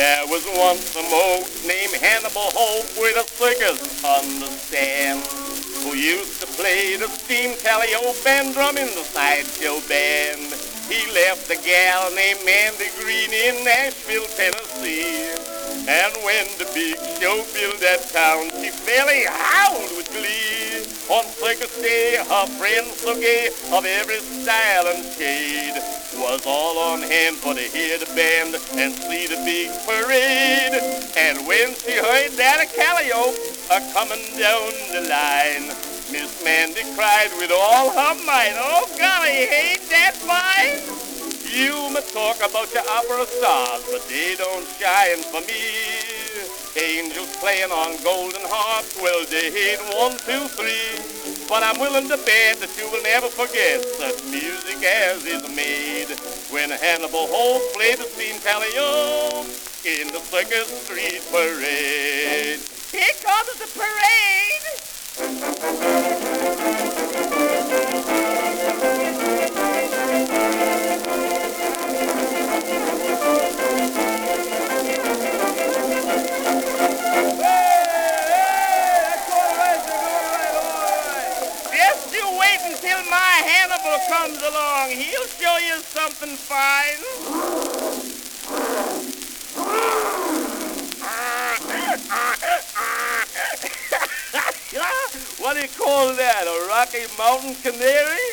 There was once a moke named Hannibal Hope with a circus understand, who used to play the steam calliope and drum in the sideshow band. He left a gal named Mandy Green in Nashville, Tennessee. And when the big show filled that town, she fairly howled with glee. On circus day, her friends so gay, of every style and shade, was all on hand for to hear the band and see the big parade. And when she heard that a calliope a-coming down the line, Miss Mandy cried with all her might, "Oh golly, ain't that fine?" You may talk about your opera stars, but they don't shine for me. Angels playing on golden harps, well, they ain't 1, 2, 3. But I'm willing to bet that you will never forget such music as is made when Hannibal Hope played the steam calliope in the Circus Street Parade. Here comes the parade! Until my Hannibal comes along, he'll show you something fine. What do you call that, a Rocky Mountain canary?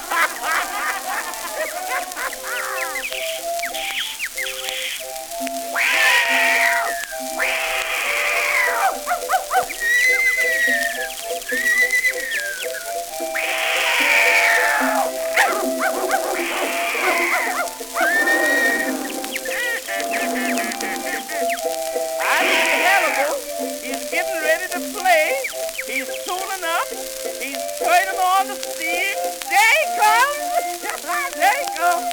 He's tuning up. He's turning on the steam. There he comes. There he comes.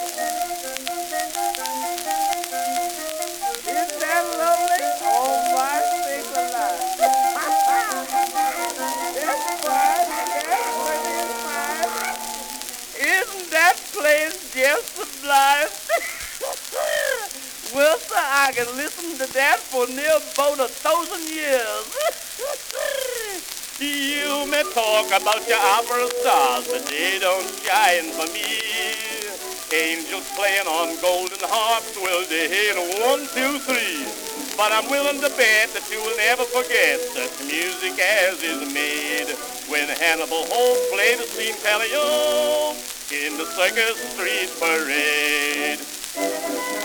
Isn't that lovely? Oh, my sakes alive. It's fine. Yes, isn't that place just sublime? Well, sir, I can listen to that for near about 1,000 years. You may talk about your opera stars, but they don't shine for me. Angels playing on golden harps, well, they ain't 1, 2, 3. But I'm willing to bet that you will never forget such music as is made when Hannibal Hope played the steam calliope in the Circus Street Parade.